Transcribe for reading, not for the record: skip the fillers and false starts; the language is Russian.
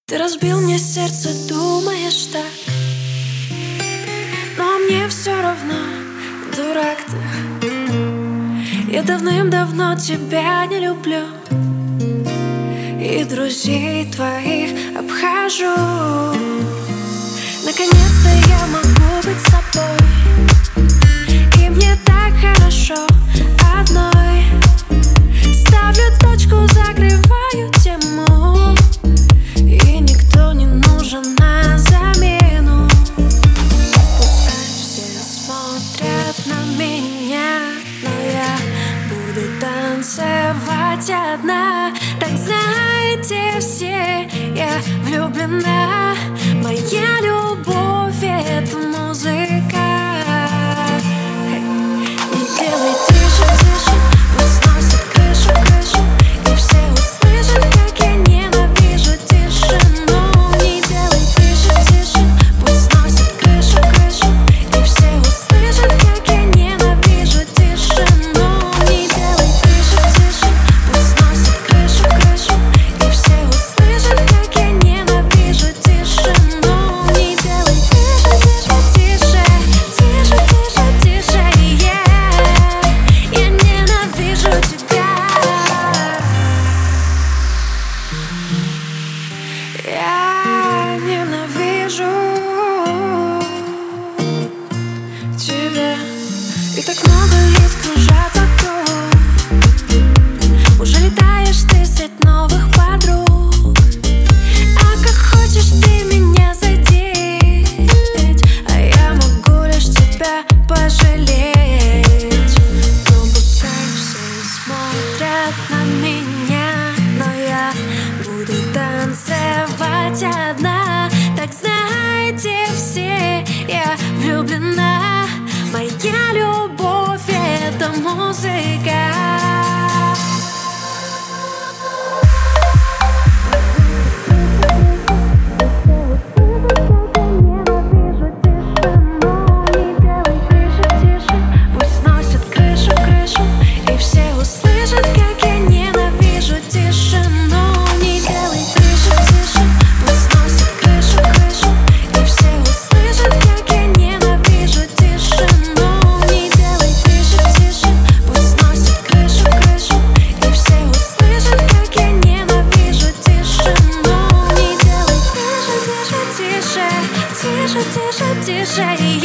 Ты разбил мне сердце, думаешь так, но мне все равно, дурак ты. Я давным-давно тебя не люблю, и друзей твоих обхожу. Наконец-то я могу быть собой, и мне так хорошо одной. Ставлю точку, закрываю тему, и никто не нужен на замену. Пускай все смотрят на меня, но я буду танцевать одна. Так знаете все, я влюблена. Моя любовь — это музыка. Не делай тише, тише, пусть сносит крышу, крышу, и все услышат, как я ненавижу тишину. Не делай тише, тише, пусть сносит крышу, крышу, и все услышат, как я ненавижу тишину. Не делай тише, тише, пусть сносит крышу, крышу, и все услышат, как я ненавижу тишину. Не делай тише, тише, тише, тише, тише, тише, я ненавижу тебя. Я ненавижу тебя. И так много лиц кружат вокруг. Уже летаешь ты средь новых подруг. А как хочешь ты меня задеть, а я могу лишь тебя пожалеть. Но пускай все смотрят на меня, но я буду танцевать одна. Так знаете все, я влюблена. Моя любовь — это музыка. Тише, тише, тише,